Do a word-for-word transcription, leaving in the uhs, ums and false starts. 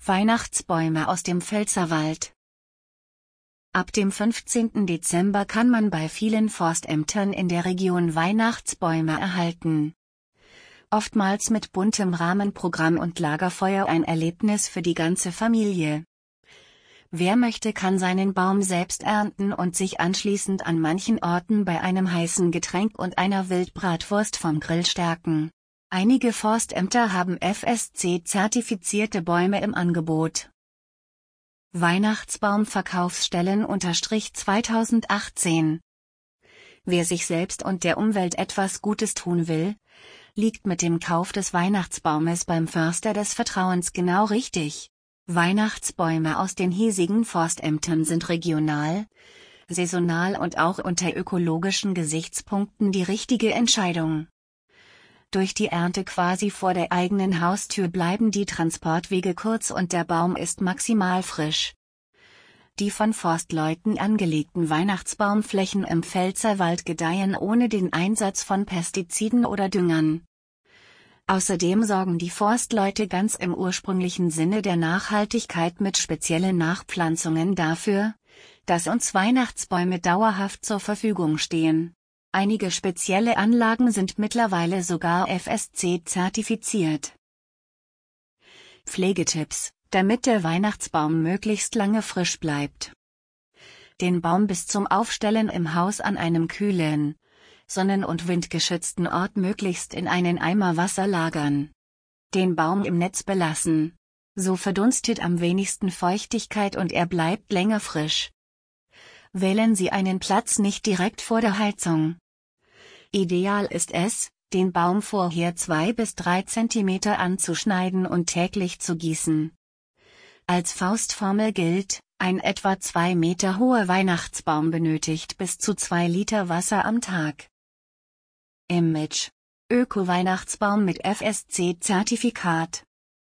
Weihnachtsbäume aus dem Pfälzerwald. Ab dem fünfzehnten Dezember kann man bei vielen Forstämtern in der Region Weihnachtsbäume erhalten. Oftmals mit buntem Rahmenprogramm und Lagerfeuer, ein Erlebnis für die ganze Familie. Wer möchte, kann seinen Baum selbst ernten und sich anschließend an manchen Orten bei einem heißen Getränk und einer Wildbratwurst vom Grill stärken. Einige Forstämter haben F S C-zertifizierte Bäume im Angebot. Weihnachtsbaum-Verkaufsstellen-zweitausendachtzehn. Wer sich selbst und der Umwelt etwas Gutes tun will, liegt mit dem Kauf des Weihnachtsbaumes beim Förster des Vertrauens genau richtig. Weihnachtsbäume aus den hiesigen Forstämtern sind regional, saisonal und auch unter ökologischen Gesichtspunkten die richtige Entscheidung. Durch die Ernte quasi vor der eigenen Haustür bleiben die Transportwege kurz und der Baum ist maximal frisch. Die von Forstleuten angelegten Weihnachtsbaumflächen im Pfälzerwald gedeihen ohne den Einsatz von Pestiziden oder Düngern. Außerdem sorgen die Forstleute ganz im ursprünglichen Sinne der Nachhaltigkeit mit speziellen Nachpflanzungen dafür, dass uns Weihnachtsbäume dauerhaft zur Verfügung stehen. Einige spezielle Anlagen sind mittlerweile sogar F S C-zertifiziert. Pflegetipps, damit der Weihnachtsbaum möglichst lange frisch bleibt. Den Baum bis zum Aufstellen im Haus an einem kühlen, sonnen- und windgeschützten Ort möglichst in einen Eimer Wasser lagern. Den Baum im Netz belassen. So verdunstet am wenigsten Feuchtigkeit und er bleibt länger frisch. Wählen Sie einen Platz nicht direkt vor der Heizung. Ideal ist es, den Baum vorher zwei bis drei Zentimeter anzuschneiden und täglich zu gießen. Als Faustformel gilt, ein etwa zwei Meter hoher Weihnachtsbaum benötigt bis zu zwei Liter Wasser am Tag. Image: Öko-Weihnachtsbaum mit F S C-Zertifikat.